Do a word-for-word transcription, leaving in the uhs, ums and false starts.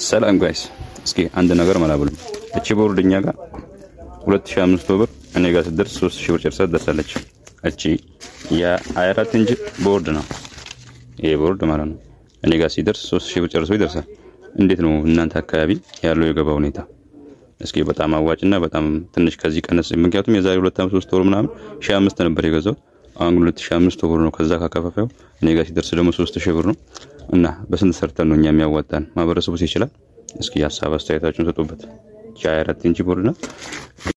ሰላም ጋይስ እስኪ አንድ ነገር ማላበሉ እቺ ቦርድኛ ጋር ሁለት ሺህ አምስት መቶ ብር እኔ ጋር ትደርስ ሶስት ሺህ ብር ጨርሳ ደርሳለች። እቺ ያ ሃያ አራት ኢንች ቦርድ ነው። ይሄ ቦርድ ማለት ነው እኔ ጋር ሲደርስ ሶስት ሺህ ብር ጨርሶ ይደርሳል። እንዴት ነው እናንተ አካባቢ ያለው የገበያ ሁኔታ? እስኪ በጣም አዋጭና በጣም ትንሽ ከዚህ ቀነስ ምክንያቱም የዛሬ ሁለት አመት ሶስት ወር ምናምን ሺህ አምስት ነበር የገዛው። አሁን ሁለት ሺህ አምስት ብር ነው። ከዛ ካከፋፈው እኔ ጋር ሲደርስ ደግሞ ሶስት ሺህ ብር ነው። እና በስንት ሰርተን ነው እኛ የሚያዋጣን? ማህበረሰቡ ይችላል? እስኪ ሐሳብ አስተያየታችሁን ሰጡበት። ሃያ አራት ኢንች ቦርድ ነው